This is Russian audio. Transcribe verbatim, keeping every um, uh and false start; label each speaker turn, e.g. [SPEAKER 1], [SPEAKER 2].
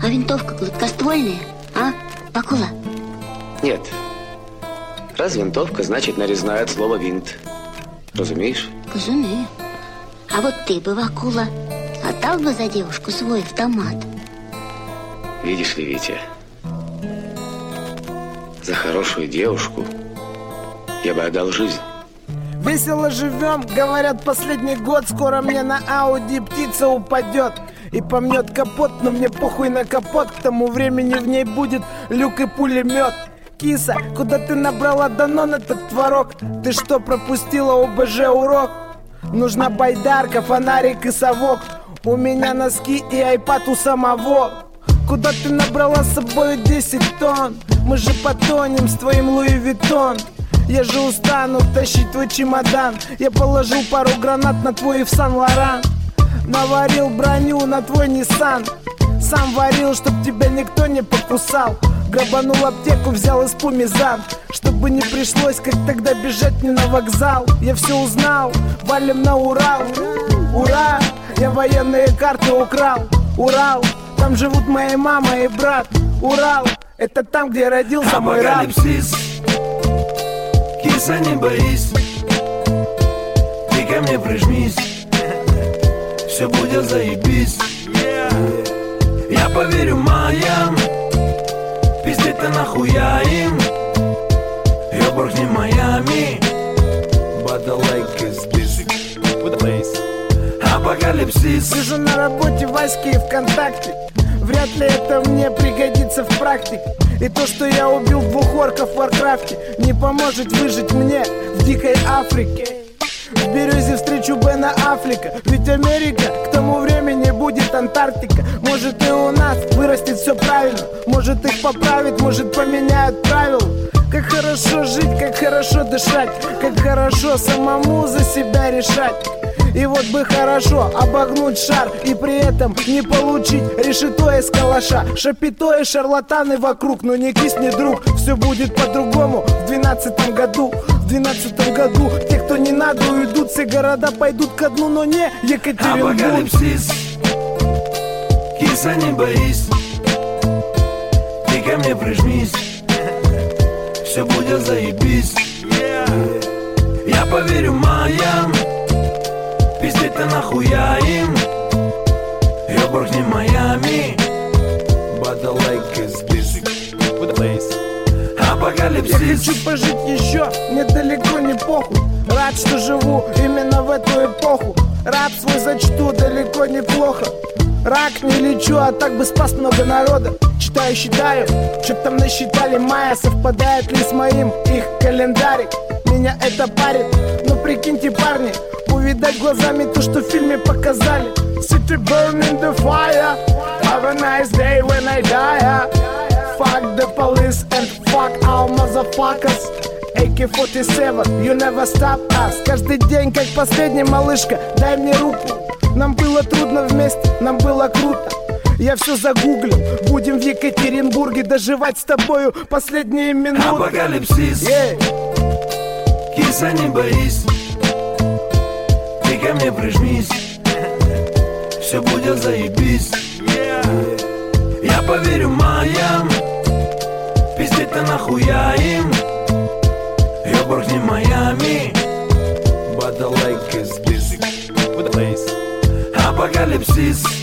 [SPEAKER 1] А винтовка гладкоствольная, а, Акула?
[SPEAKER 2] Нет. Раз винтовка, значит нарезная от слова винт. Разумеешь?
[SPEAKER 1] Разумею. А вот ты бы, Акула, отдал бы за девушку свой автомат?
[SPEAKER 2] Видишь ли, Витя, за хорошую девушку я бы отдал жизнь.
[SPEAKER 3] Весело живем, говорят, последний год. Скоро мне на Ауди птица упадет и помнет капот, но мне похуй на капот. К тому времени в ней будет люк и пулемет. Киса, куда ты набрала Данон этот творог? Ты что, пропустила ОБЖ урок? Нужна байдарка, фонарик и совок. У меня носки и айпад у самого. Куда ты набрала с собой десять тонн? Мы же потонем с твоим Луи Виттон. Я же устану тащить твой чемодан. Я положил пару гранат на твой Ив-Сан-Лоран. Наварил броню на твой Ниссан. Сам варил, чтоб тебя никто не покусал. Грабанул аптеку, взял из пумизан, чтобы не пришлось, как тогда, бежать мне на вокзал. Я все узнал, валим на Урал. Ура, я военные карты украл. Урал, там живут моя мама и брат. Урал, это там, где родился мой раб.
[SPEAKER 4] Киса, не боись, ты ко мне прижмись, все будет заебись. Я поверю маям, пиздеть ты нахуя им. Ёбург не Майами, but the lake is busy with the place. Апокалипсис.
[SPEAKER 3] Сижу на работе Васьки и ВКонтакте. Вряд ли это мне пригодится в практике. И то, что я убил двух орков в Варкрафте, не поможет выжить мне в дикой Африке. В Березе встречу Бена Аффлека. Ведь Америка к тому времени будет Антарктика. Может и у нас вырастет все правильно. Может их поправят, может поменяют правила. Как хорошо жить, как хорошо дышать. Как хорошо самому за себя решать. И вот бы хорошо обогнуть шар и при этом не получить решето из калаша. Шапито и шарлатаны вокруг, но не кисни, друг. Все будет по-другому в двенадцатом году. В двенадцатом году те, кто не надо, уйдут. Все города пойдут ко дну, но не Екатеринбург.
[SPEAKER 4] Апокалипсис. Киса, не боись, ты ко мне прижмись, все будет заебись. Я поверю маям, пиздеть ты нахуя им. Ёбург не Майами, but the lake is busy with the place. Апокалипсис.
[SPEAKER 3] Я хочу пожить еще, мне далеко не похуй. Рад, что живу именно в эту эпоху. Рап свой зачту далеко неплохо. Рак не лечу, а так бы спас много народа. Читаю, считаю, что там насчитали майя. Совпадает ли с моим их календарик? Меня это парит, но прикиньте, парни, увидать глазами то, что в фильме показали. City burning the fire, have a nice day when I die. Fuck the police and fuck all motherfuckers. эй кей сорок семь, you never stop us. Каждый день как последний, малышка, дай мне руку. Нам было трудно вместе, нам было круто. Я все загуглил, будем в Екатеринбурге доживать с тобою последние минуты.
[SPEAKER 4] Апокалипсис. Yeah. Киса, не боись, ты ко мне прижмись, все будет заебись. Я поверю маям, пиздеть ты нахуя им. Ёбург не Майами, but the lake is busy with the place. Апокалипсис.